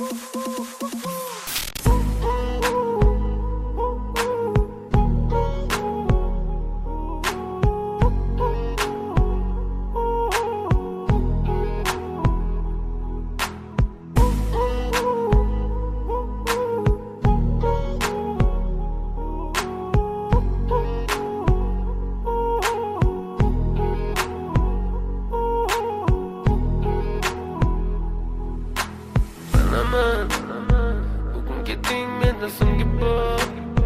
Bugun keting menda so'nggi bor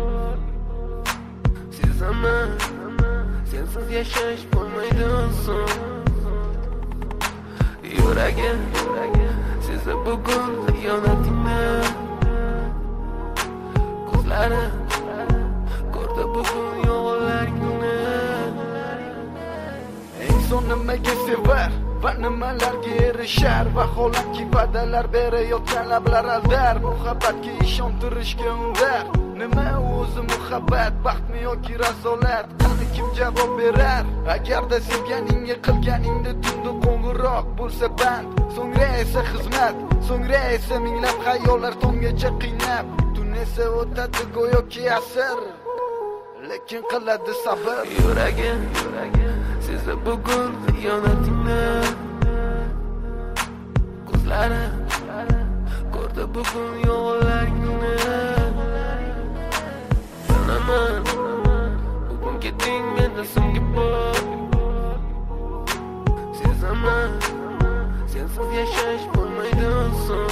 Sezaman sensiz yashash bo'lmaydi oson Yuragim sezdi bugun xiyonatingni Ko'zlarim ko'rdi bugun yolg'onlaringni Inson nimaga sevar va nimalarga erishar Vaholanki va'dalar berayotgan lablar aldar Muhabbatga ishontirishga undar Nima o'zi muhabbat, baxtmi yoki razolat Qani kim javob berar Agarda sevganingga qilganingda tunda qo'ng'iroq bo'lsa band So'ngra esa xizmat, so'ngra esa minglab xayollar tomgacha qiynab Tun esa o'tadi go'yoki asr Lekin qiladi sabr Yuragim sezdi bugun xiyonatingni Ko'zlarim ko'rdi bugun yolg'onlaringni Bilaman bugun keting menda so'nggi bor Sezaman sensiz yashash bo'lmaydi oson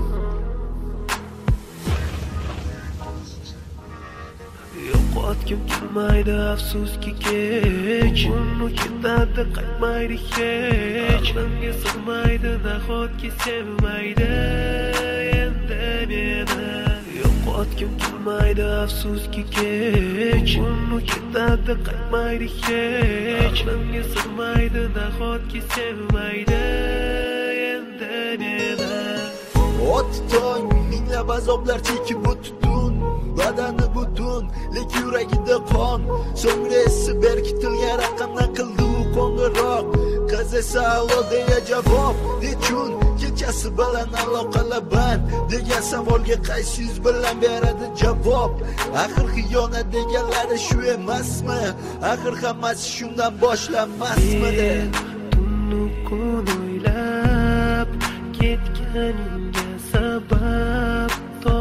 Yo'qotgim kelmaydi afsuski kech Uni ketadi qaytmaydi hech Aqlimga sig'maydi nahotki sevmaydi endi meni Yo'qotgim kelmaydi afsuski kech Uni ketadi qaytmaydi hech Aqlimga sig'maydi nahotki sevmaydi endi meni Ot tong minglab azoblar chekib o'tdun Badani butun, lek yuragida qon So'ngra esi berkitilgan raqamdan qildi u qo'ng'iroq Qiz esa allo deya javob Nechun kechasi bilan aloqalar band Degan savolga qaysi yuz bilan beradi javob Axir xiyonat deganlari shu emasmi Axir hammasi shundan boshlanmasmidi Tunnu kun o'ylab ketganingga sabab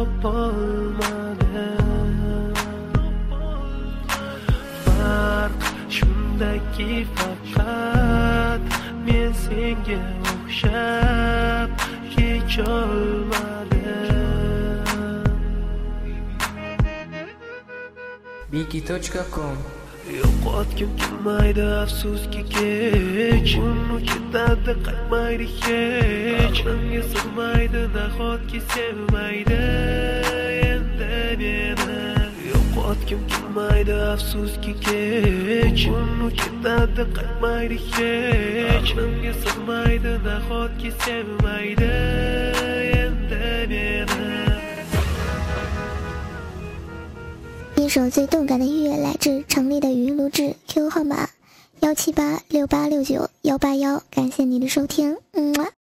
topolmadim Farq shundaki faqat men senga o'xshab kecholmadim Biki.com Yo'qotgim kelmaydi afsuski kech Uni ketadi qaytmaydi hech Aqlimga sig'maydi nahotki sevmaydi endi meni Yo'qotgim kelmaydi afsuski kech Uni ketadi qaytmaydi hech Aqlimga sig'maydi nahotki sevmaydi endi meni 一首最动感的音乐来自程立的语音录制 ，QQ 号码1786869181，感谢你的收听，么。